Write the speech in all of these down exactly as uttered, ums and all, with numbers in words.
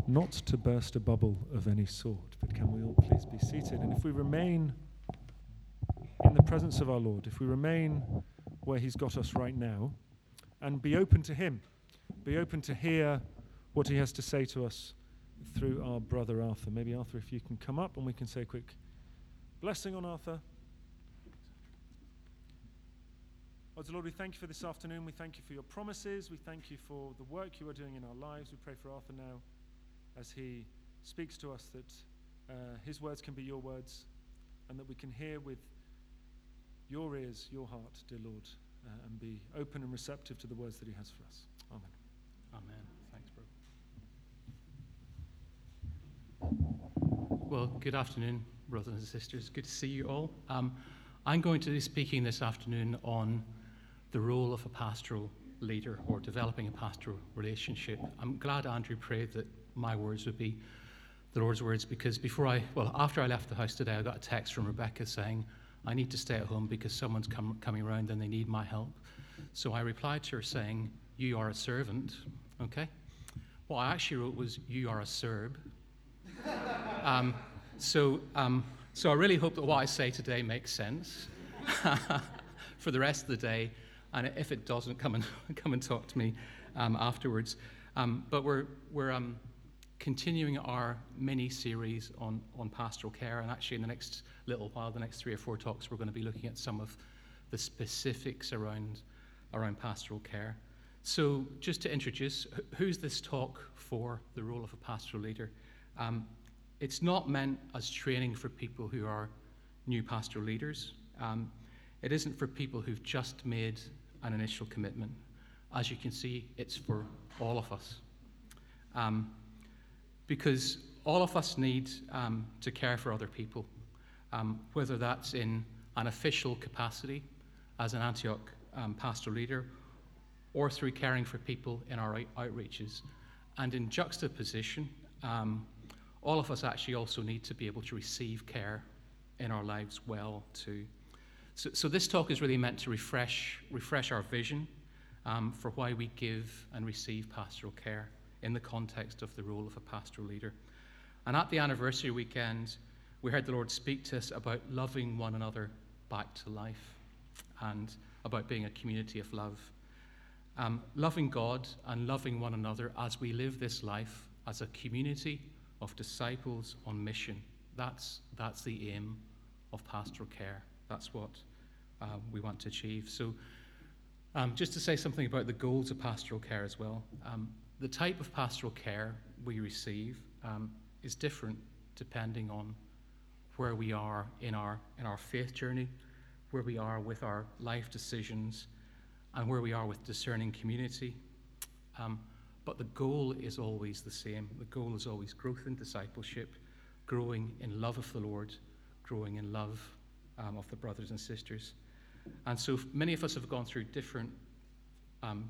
not to burst a bubble of any sort, but can we all please be seated? And if we remain in the presence of our Lord, if we remain where he's got us right now, and be open to him, be open to hear what he has to say to us through our brother Arthur. Maybe Arthur, if you can come up and we can say a quick blessing on Arthur. Oh, Lord, we thank you for this afternoon. We thank you for your promises. We thank you for the work you are doing in our lives. We pray for Arthur now as he speaks to us that uh, his words can be your words and that we can hear with your ears, your heart, dear Lord, uh, and be open and receptive to the words that he has for us. Amen. Amen. Thanks, bro. Well, good afternoon, brothers and sisters. Good to see you all. Um, I'm going to be speaking this afternoon on the role of a pastoral leader or developing a pastoral relationship. I'm glad Andrew prayed that my words would be the Lord's words, because before I, well, after I left the house today, I got a text from Rebecca saying, I need to stay at home because someone's come, coming around and they need my help. So I replied to her saying, you are a servant, okay? What I actually wrote was, you are a Serb. um, so, um, so I really hope that what I say today makes sense for the rest of the day. And if it doesn't, come and come and talk to me um, afterwards. Um, but we're we're um, continuing our mini series on on pastoral care, and actually in the next little while, the next three or four talks, we're going to be looking at some of the specifics around around pastoral care. So, just to introduce, who's this talk for? The role of a pastoral leader. Um, it's not meant as training for people who are new pastoral leaders. Um, it isn't for people who've just made an initial commitment. As you can see, it's for all of us. Um, because all of us need um, to care for other people, um, whether that's in an official capacity as an Antioch um, pastoral leader, or through caring for people in our out- outreaches. And in juxtaposition, um, all of us actually also need to be able to receive care in our lives well too. So, so this talk is really meant to refresh refresh our vision um, for why we give and receive pastoral care in the context of the role of a pastoral leader. And at the anniversary weekend, we heard the Lord speak to us about loving one another back to life and about being a community of love. Um, loving God and loving one another as we live this life as a community of disciples on mission. That's, that's the aim of pastoral care. That's what uh, we want to achieve. So um, just to say something about the goals of pastoral care as well. Um, the type of pastoral care we receive um, is different depending on where we are in our in our faith journey, where we are with our life decisions, and where we are with discerning community. Um, but the goal is always the same. The goal is always growth in discipleship, growing in love of the Lord, growing in love um, of the brothers and sisters. And so many of us have gone through different um,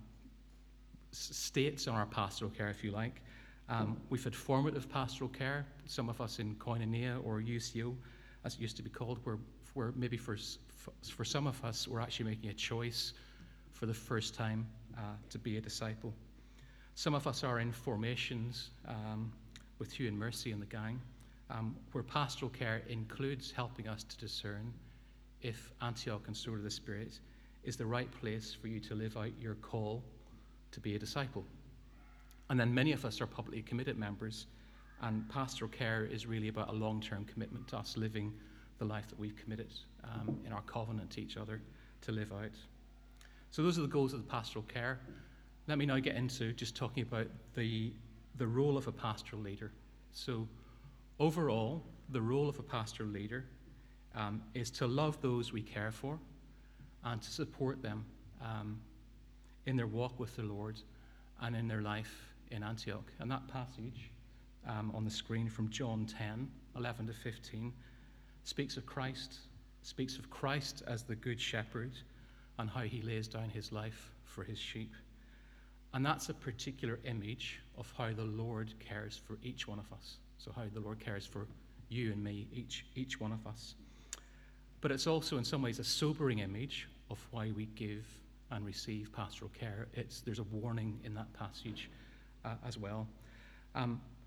s- states on our pastoral care, if you like. Um, we've had formative pastoral care, some of us in Koinonia or U C O, as it used to be called, where, where maybe for, for some of us, we're actually making a choice for the first time uh, to be a disciple. Some of us are in formations um, with Hugh and Mercy and the gang, um, where pastoral care includes helping us to discern if Antioch and Sword of the Spirit is the right place for you to live out your call to be a disciple. And then many of us are publicly committed members, and pastoral care is really about a long-term commitment to us living the life that we've committed um, in our covenant to each other to live out. So those are the goals of the pastoral care. Let me now get into just talking about the, the role of a pastoral leader. So overall, the role of a pastoral leader um, is to love those we care for and to support them um, in their walk with the Lord and in their life in Antioch. And that passage um, on the screen from John ten, eleven to fifteen, speaks of Christ, speaks of Christ as the good shepherd and how he lays down his life for his sheep. And that's a particular image of how the Lord cares for each one of us. So how the Lord cares for you and me, each, each one of us. But it's also in some ways a sobering image of why we give and receive pastoral care. It's, there's a warning in that passage uh, as well. Um,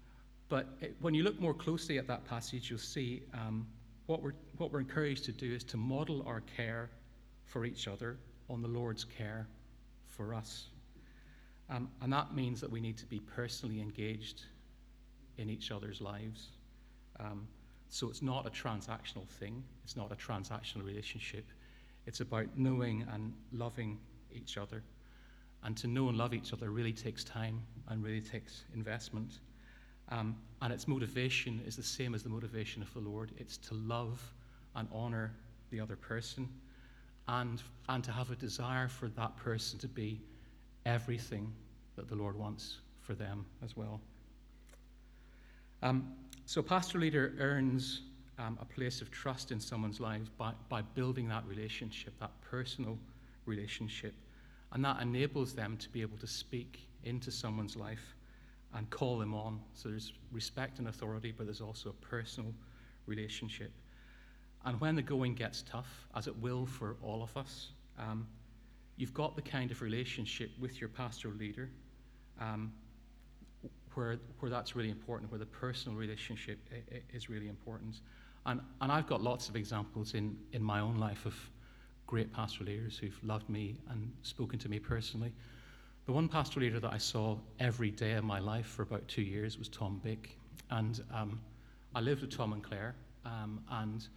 But it, when you look more closely at that passage, you'll see um, what, we're, what we're encouraged to do is to model our care for each other on the Lord's care for us. Um, and that means that we need to be personally engaged in each other's lives. Um, so it's not a transactional thing. It's not a transactional relationship. It's about knowing and loving each other. And to know and love each other really takes time and really takes investment. Um, and its motivation is the same as the motivation of the Lord. It's to love and honor the other person and, and to have a desire for that person to be everything that the Lord wants for them as well. Um, so a pastoral leader earns um, a place of trust in someone's life by, by building that relationship, that personal relationship. And that enables them to be able to speak into someone's life and call them on. So there's respect and authority, but there's also a personal relationship. And when the going gets tough, as it will for all of us, um, you've got the kind of relationship with your pastoral leader um, where, where that's really important, where the personal relationship I- I is really important. And, and I've got lots of examples in, in my own life of great pastoral leaders who've loved me and spoken to me personally. The one pastoral leader that I saw every day of my life for about two years was Tom Bick. And um, I lived with Tom and Claire. Um, and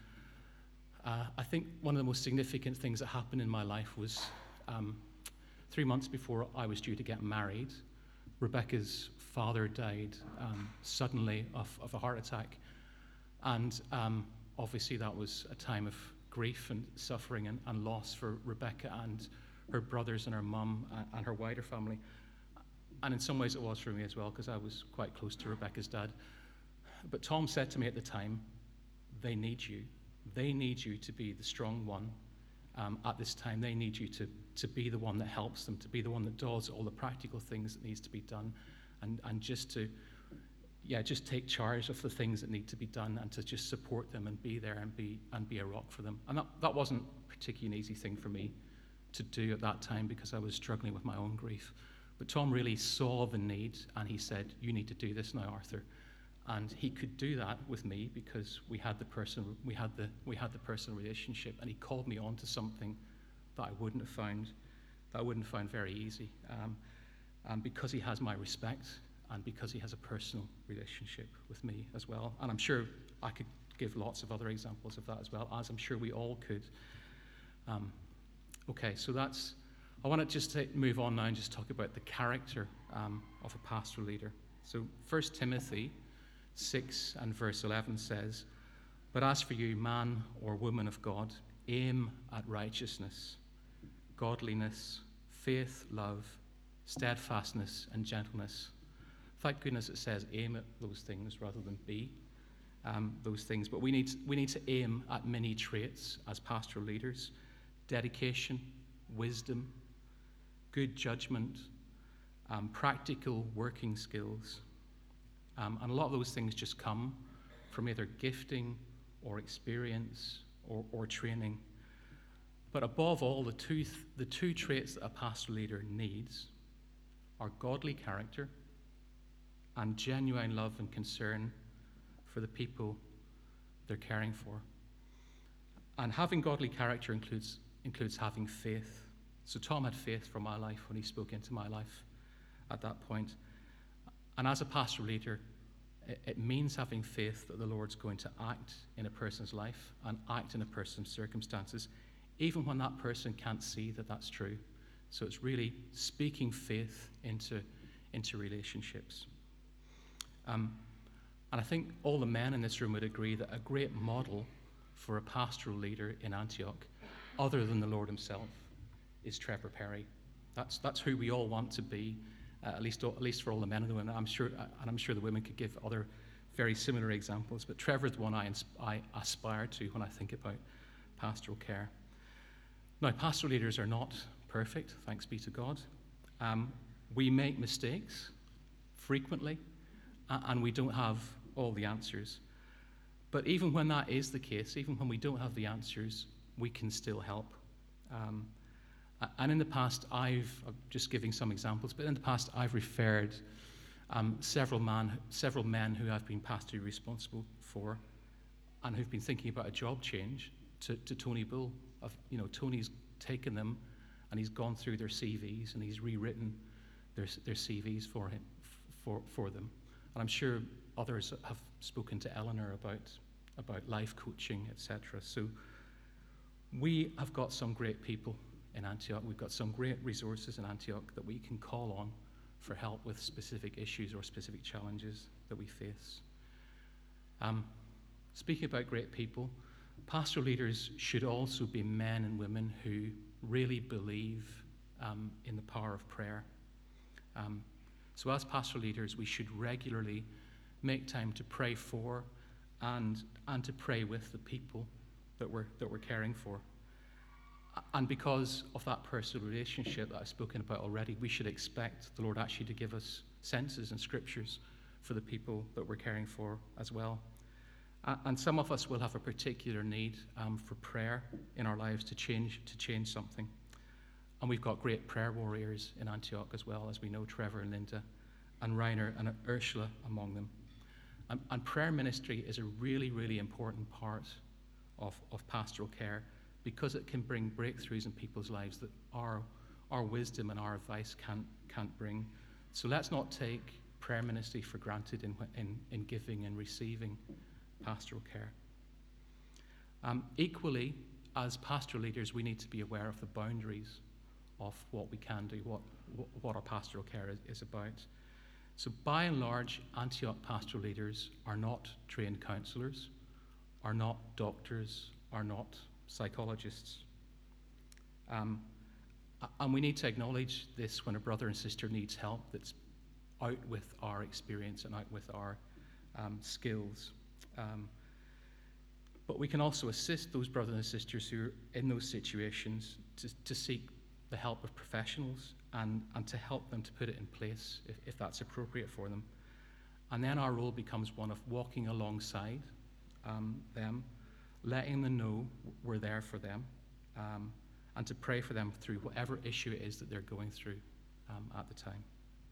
uh, I think one of the most significant things that happened in my life was um, three months before I was due to get married, Rebecca's father died um, suddenly of, of a heart attack. And um, obviously that was a time of grief and suffering and, and loss for Rebecca and her brothers and her mum and, and her wider family. And in some ways it was for me as well, because I was quite close to Rebecca's dad. But Tom said to me at the time, they need you. They need you to be the strong one um, at this time. They need you to, to be the one that helps them, to be the one that does all the practical things that needs to be done, and, and just to, yeah, just take charge of the things that need to be done and to just support them and be there and be and be a rock for them. And that, that wasn't particularly an easy thing for me to do at that time because I was struggling with my own grief. But Tom really saw the need and he said, you need to do this now, Arthur. And he could do that with me because we had the person, we had the we had the personal relationship, and he called me on to something that I wouldn't have found, that I wouldn't have found very easy. Um, and because he has my respect, and because he has a personal relationship with me as well. And I'm sure I could give lots of other examples of that as well, as I'm sure we all could. Um, okay, so that's, I want to just take, move on now and just talk about the character um, of a pastoral leader. So First Timothy six and verse eleven says, but as for you, man or woman of God, aim at righteousness, godliness, faith, love, steadfastness, and gentleness. Thank goodness it says aim at those things rather than be um, those things. But we need, we need to aim at many traits as pastoral leaders: dedication, wisdom, good judgment, um, practical working skills. Um, and a lot of those things just come from either gifting or experience or, or training. But above all, the two, th- the two traits that a pastoral leader needs are godly character and genuine love and concern for the people they're caring for. And having godly character includes, includes having faith. So Tom had faith for my life when he spoke into my life at that point. And as a pastoral leader, it, it means having faith that the Lord's going to act in a person's life and act in a person's circumstances, even when that person can't see that that's true. So it's really speaking faith into, into relationships. Um, and I think all the men in this room would agree that a great model for a pastoral leader in Antioch, other than the Lord himself, is Trevor Perry. That's, that's who we all want to be. Uh, at least, at least for all the men and the women. I'm sure, uh, and I'm sure the women could give other very similar examples. But Trevor's the one I, ins- I aspire to when I think about pastoral care. Now, pastoral leaders are not perfect, thanks be to God. Um, we make mistakes frequently, uh, and we don't have all the answers. But even when that is the case, even when we don't have the answers, we can still help. Um, And in the past, I've, I'm just giving some examples, but in the past, I've referred Um, several, man, several men who I've been pastorally responsible for and who've been thinking about a job change to, to Tony Bull. Of, you know, Tony's taken them and he's gone through their C Vs and he's rewritten their, their C Vs for, him, for, for them. And I'm sure others have spoken to Eleanor about, about life coaching, et cetera. So we have got some great people in Antioch. We've got some great resources in Antioch that we can call on for help with specific issues or specific challenges that we face. Um, speaking about great people, pastoral leaders should also be men and women who really believe um, in the power of prayer. Um, so as pastoral leaders, we should regularly make time to pray for and, and to pray with the people that we're, that we're caring for. And because of that personal relationship that I've spoken about already, we should expect the Lord actually to give us senses and scriptures for the people that we're caring for as well. Uh, and some of us will have a particular need um, for prayer in our lives to change to change something. And we've got great prayer warriors in Antioch as well, as we know, Trevor and Linda, and Reiner and Ursula among them. And, and prayer ministry is a really, really important part of, of pastoral care, because it can bring breakthroughs in people's lives that our, our wisdom and our advice can't, can't bring. So let's not take prayer ministry for granted in, in, in giving and receiving pastoral care. Um, equally, as pastoral leaders, we need to be aware of the boundaries of what we can do, what, what our pastoral care is, is about. So by and large, Antioch pastoral leaders are not trained counselors, are not doctors, are not psychologists. Um, and we need to acknowledge this when a brother and sister needs help that's out with our experience and out with our um, skills. Um, but we can also assist those brothers and sisters who are in those situations to, to seek the help of professionals and, and to help them to put it in place if, if that's appropriate for them. And then our role becomes one of walking alongside um, them, letting them know we're there for them, um, and to pray for them through whatever issue it is that they're going through um, at the time.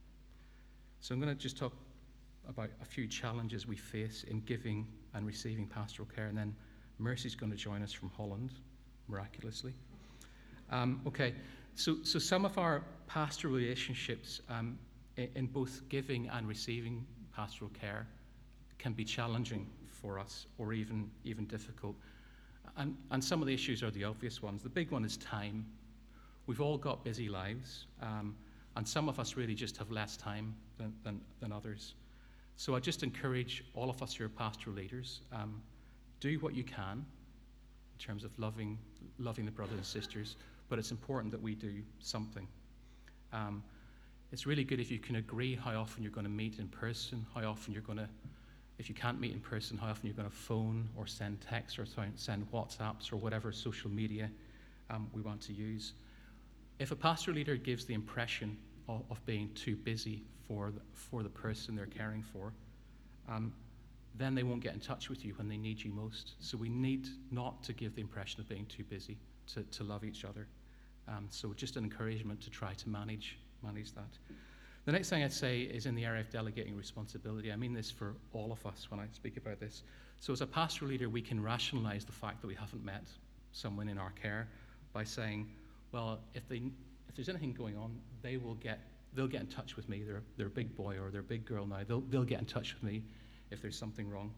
So I'm going to just talk about a few challenges we face in giving and receiving pastoral care, and then Mercy's going to join us from Holland, miraculously. Um, okay, so, so some of our pastoral relationships um, in, in both giving and receiving pastoral care can be challenging for us, or even even difficult. And, and some of the issues are the obvious ones. The big one is time. We've all got busy lives, um, and some of us really just have less time than, than, than others. So I just encourage all of us who are pastoral leaders, um, do what you can in terms of loving loving the brothers and sisters, but it's important that we do something. Um, it's really good if you can agree how often you're going to meet in person, how often you're going to, if you can't meet in person, how often you're going to phone or send texts or send WhatsApps or whatever social media um, we want to use. If a pastoral leader gives the impression of, of being too busy for the, for the person they're caring for, um, then they won't get in touch with you when they need you most. So we need not to give the impression of being too busy to, to love each other. Um, so just an encouragement to try to manage, manage that. The next thing I'd say is in the area of delegating responsibility. I mean this for all of us when I speak about this. So as a pastoral leader, we can rationalize the fact that we haven't met someone in our care by saying, well, if they if there's anything going on, they will get they'll get in touch with me. They're they're a big boy or they're a big girl now. They'll they'll get in touch with me if there's something wrong.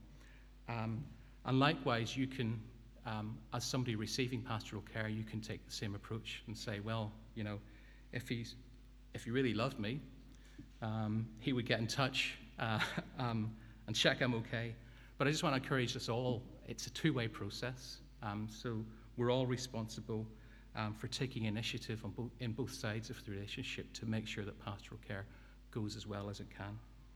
Um, and likewise, you can, um, as somebody receiving pastoral care, you can take the same approach and say, well, you know, if he's if he really loved me, Um, he would get in touch uh, um, and check I'm okay. But I just want to encourage us all. It's a two-way process. Um, so we're all responsible um, for taking initiative on both, in both sides of the relationship to make sure that pastoral care goes as well as it can.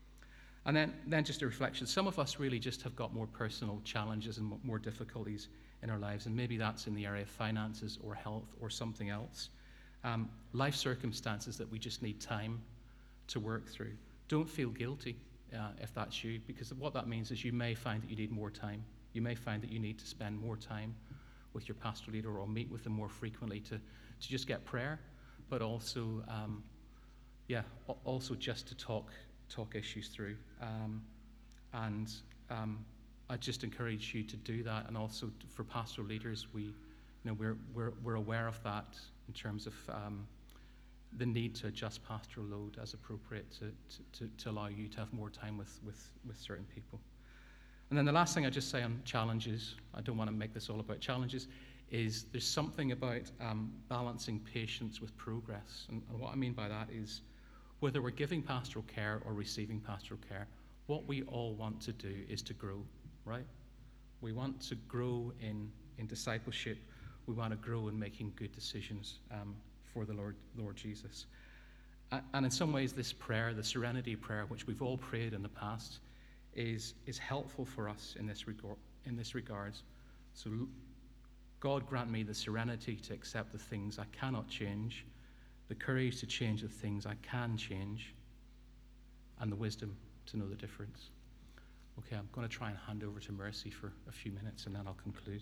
And then, then just a reflection. Some of us really just have got more personal challenges and more difficulties in our lives, and maybe that's in the area of finances or health or something else. Um, life circumstances that we just need time to work through. Don't feel guilty uh, if that's you, because what that means is you may find that you need more time. You may find that you need to spend more time with your pastoral leader or meet with them more frequently to, to just get prayer, but also, um, yeah, also just to talk talk issues through. Um, and um, I just encourage you to do that. And also to, for pastoral leaders, we, you know, we're we're we're aware of that in terms of um, the need to adjust pastoral load as appropriate to, to, to, to allow you to have more time with, with, with certain people. And then the last thing I just say on challenges, I don't want to make this all about challenges, is there's something about um, balancing patience with progress. And, and what I mean by that is whether we're giving pastoral care or receiving pastoral care, what we all want to do is to grow, right? We want to grow in, in discipleship. We want to grow in making good decisions um, for the Lord, Lord Jesus. Uh, and in some ways, this prayer, the serenity prayer, which we've all prayed in the past, is, is helpful for us in this, regard, in this regards. So God grant me the serenity to accept the things I cannot change, the courage to change the things I can change, and the wisdom to know the difference. Okay, I'm going to try and hand over to Mercy for a few minutes, and then I'll conclude.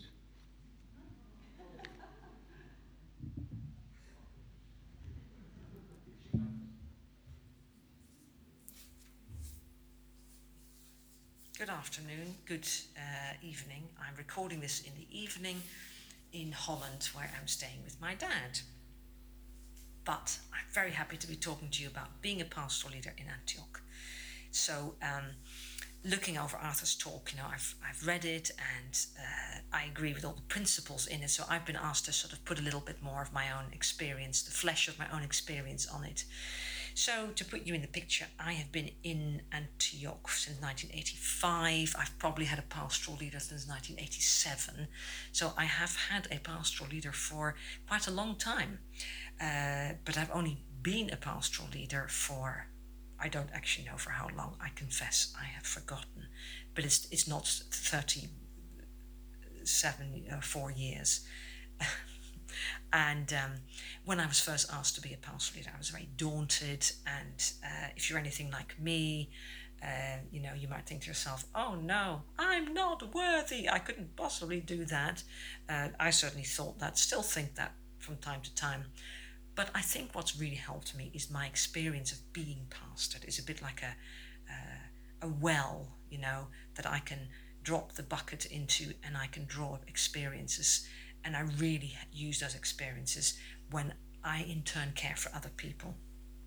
Good afternoon, good uh, evening. I'm recording this in the evening in Holland, where I'm staying with my dad. But I'm very happy to be talking to you about being a pastoral leader in Antioch. So, um, looking over Arthur's talk, you know, I've I've read it and uh, I agree with all the principles in it. So I've been asked to sort of put a little bit more of my own experience, the flesh of my own experience on it. So to put you in the picture, I have been in Antioch since nineteen eighty-five. I've probably had a pastoral leader since nineteen eighty-seven. So I have had a pastoral leader for quite a long time. Uh, but I've only been a pastoral leader for, I don't actually know for how long. I confess I have forgotten. But it's it's not thirty-seven or four years. And um, when I was first asked to be a pastoral leader, I was very daunted. And uh, if you're anything like me, uh, you know, you might think to yourself, oh no, I'm not worthy. I couldn't possibly do that. Uh, I certainly thought that, still think that from time to time. But I think what's really helped me is my experience of being pastored. It's a bit like a, uh, a well, you know, that I can drop the bucket into and I can draw experiences. And I really use those experiences when I, in turn, care for other people.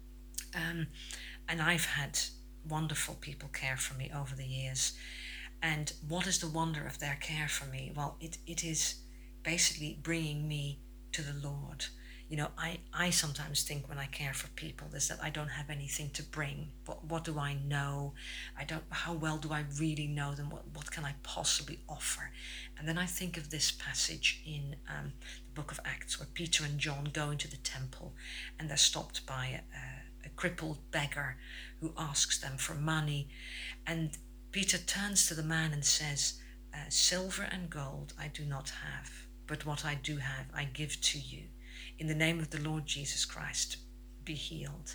Um, and I've had wonderful people care for me over the years. And what is the wonder of their care for me? Well, it, it is basically bringing me to the Lord. You know, I, I sometimes think when I care for people is that I don't have anything to bring. What what do I know? I don't. How well do I really know them? What what can I possibly offer? And then I think of this passage in um, the book of Acts where Peter and John go into the temple and they're stopped by a, a crippled beggar who asks them for money. And Peter turns to the man and says, uh, silver and gold I do not have, but what I do have I give to you. In the name of the Lord Jesus Christ, be healed.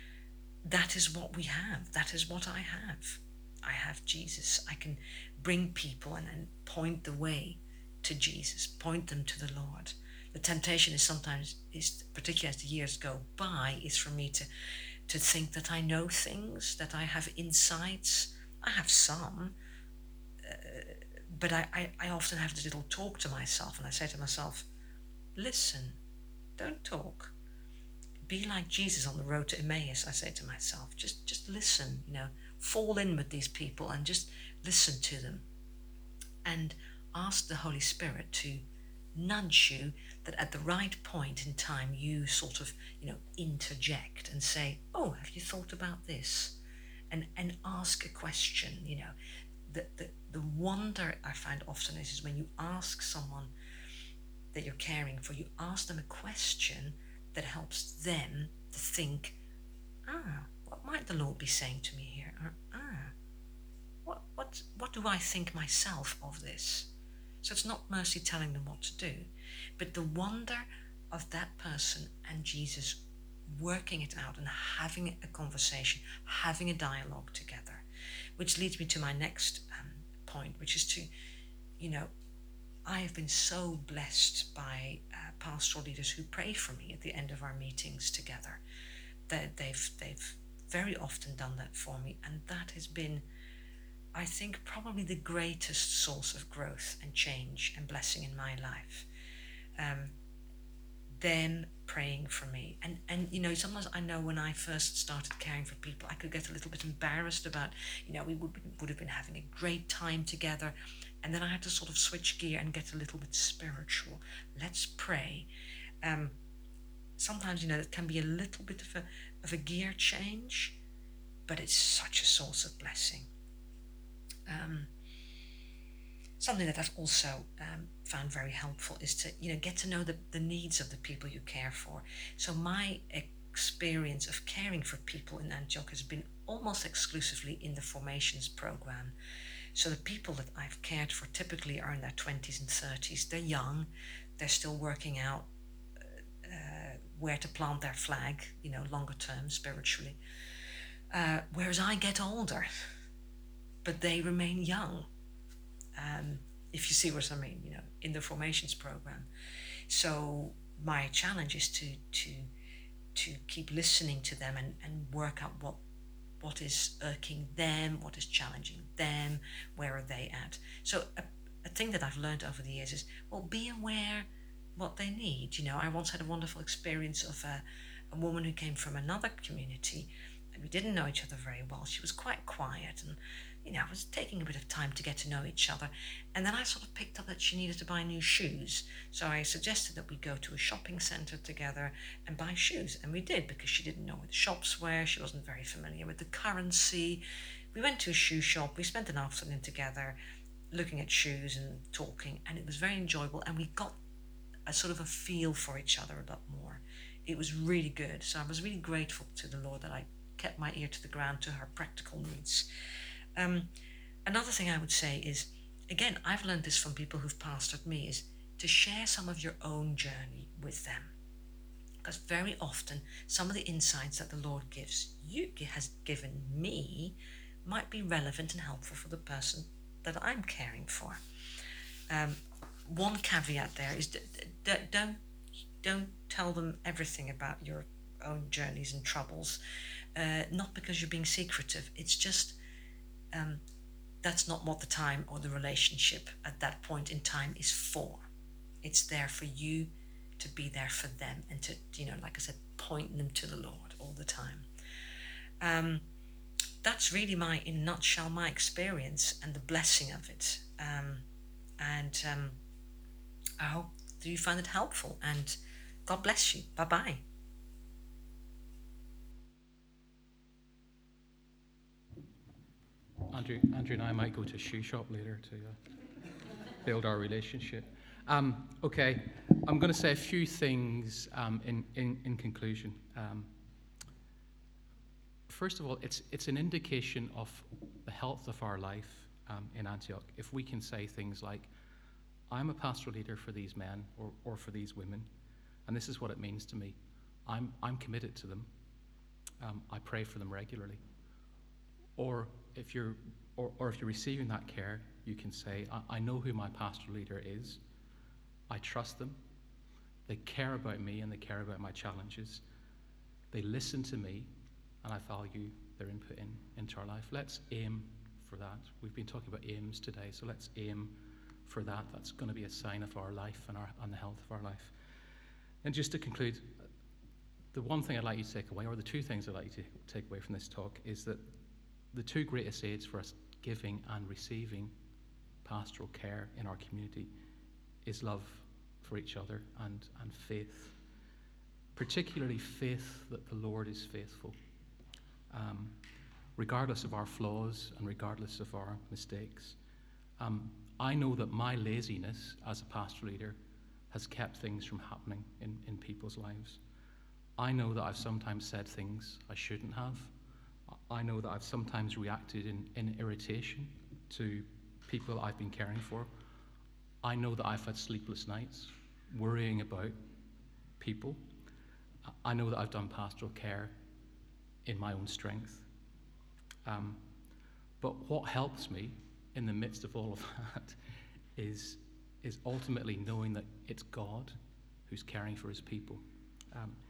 That is what we have. That is what I have. I have Jesus. I can bring people and, and point the way to Jesus, point them to the Lord. The temptation is sometimes, is particularly as the years go by, is for me to, to think that I know things, that I have insights. I have some, uh, but I, I, I often have this little talk to myself, and I say to myself, listen, don't talk. Be like Jesus on the road to Emmaus, I say to myself. Just just listen, you know, fall in with these people and just listen to them. And ask the Holy Spirit to nudge you that at the right point in time you sort of, you know, interject and say, oh, have you thought about this? And and ask a question, you know. The the, the wonder I find often is, is when you ask someone that you're caring for, you ask them a question that helps them to think, ah, what might the Lord be saying to me here? Or, ah, what what what do I think myself of this? So it's not merely telling them what to do, but the wonder of that person and Jesus working it out and having a conversation, having a dialogue together, which leads me to my next um, point, which is to, you know, I have been so blessed by uh, pastoral leaders who pray for me at the end of our meetings together. That they've they've very often done that for me, and that has been, I think, probably the greatest source of growth and change and blessing in my life. Um, them praying for me. And, and, you know, sometimes I know when I first started caring for people, I could get a little bit embarrassed about, you know, we would, would have been having a great time together. And then I had to sort of switch gear and get a little bit spiritual. Let's pray. Um, sometimes, you know, it can be a little bit of a, of a gear change, but it's such a source of blessing. Um, Something that I've also um, found very helpful is to, you know, get to know the, the needs of the people you care for. So my experience of caring for people in Antioch has been almost exclusively in the formations program. So the people that I've cared for typically are in their twenties and thirties. They're young. They're still working out uh, where to plant their flag, you know, longer term spiritually. Uh, whereas I get older, but they remain young. Um, if you see what I mean, you know, in the formations program. So my challenge is to to to keep listening to them and, and work out what what is irking them, what is challenging them, where are they at. So a, a thing that I've learned over the years is, well, be aware what they need. You know, I once had a wonderful experience of a, a woman who came from another community, and we didn't know each other very well. She was quite quiet, and you know, it was taking a bit of time to get to know each other. And then I sort of picked up that she needed to buy new shoes. So I suggested that we go to a shopping centre together and buy shoes. And we did, because she didn't know where the shops were. She wasn't very familiar with the currency. We went to a shoe shop. We spent an afternoon together looking at shoes and talking. And it was very enjoyable. And we got a sort of a feel for each other a lot more. It was really good. So I was really grateful to the Lord that I kept my ear to the ground to her practical needs. Um, another thing I would say is, again, I've learned this from people who've pastored me, is to share some of your own journey with them. Because very often, some of the insights that the Lord gives you, has given me, might be relevant and helpful for the person that I'm caring for. Um, one caveat there is d- d- don't, don't tell them everything about your own journeys and troubles. Uh, not because you're being secretive, it's just Um, that's not what the time or the relationship at that point in time is for. It's there for you to be there for them and to, you know, like I said, point them to the Lord all the time. Um, that's really my, in a nutshell, my experience and the blessing of it. Um, and um, I hope that you find it helpful, and God bless you. Bye-bye. Andrew, Andrew and I might go to a shoe shop later to uh, build our relationship. Um, okay, I'm going to say a few things um, in, in, in conclusion. Um, first of all, it's, it's an indication of the health of our life um, in Antioch if we can say things like, I'm a pastoral leader for these men or, or for these women, and this is what it means to me. I'm, I'm committed to them. Um, I pray for them regularly. Or if you're, or, or if you're receiving that care, you can say, I, I know who my pastoral leader is. I trust them. They care about me and they care about my challenges. They listen to me, and I value their input in, into our life. Let's aim for that. We've been talking about aims today, so let's aim for that. That's going to be a sign of our life and, our, and the health of our life. And just to conclude, the one thing I'd like you to take away, or the two things I'd like you to take away from this talk, is that the two greatest aids for us giving and receiving pastoral care in our community is love for each other and, and faith, particularly faith that the Lord is faithful, um, regardless of our flaws and regardless of our mistakes. Um, I know that my laziness as a pastoral leader has kept things from happening in, in people's lives. I know that I've sometimes said things I shouldn't have. I know that I've sometimes reacted in, in irritation to people I've been caring for. I know that I've had sleepless nights worrying about people. I know that I've done pastoral care in my own strength. Um, but what helps me in the midst of all of that is, is ultimately knowing that it's God who's caring for his people. Um,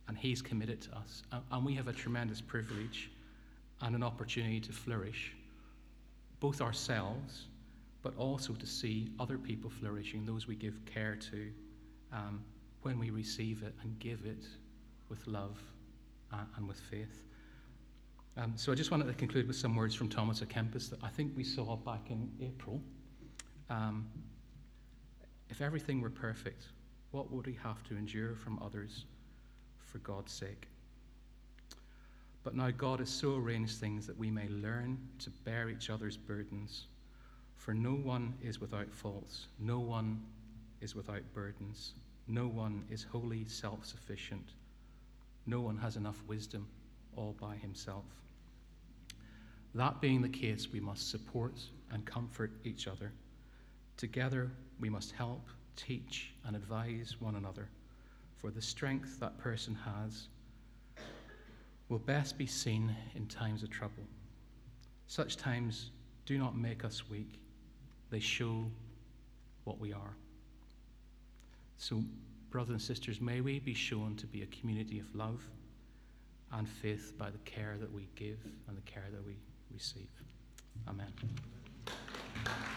and he's committed to us. And, and we have a tremendous privilege and an opportunity to flourish, both ourselves, but also to see other people flourishing, those we give care to, um, when we receive it and give it with love uh, and with faith. Um, so I just wanted to conclude with some words from Thomas à Kempis that I think we saw back in April. Um, if everything were perfect, what would he have to endure from others for God's sake? But now God has so arranged things that we may learn to bear each other's burdens. For no one is without faults, no one is without burdens, no one is wholly self-sufficient, no one has enough wisdom all by himself. That being the case, we must support and comfort each other. Together we must help, teach, and advise one another, for the strength that person has will best be seen in times of trouble. Such times do not make us weak. They show what we are. So, brothers and sisters, may we be shown to be a community of love and faith by the care that we give and the care that we receive. Amen.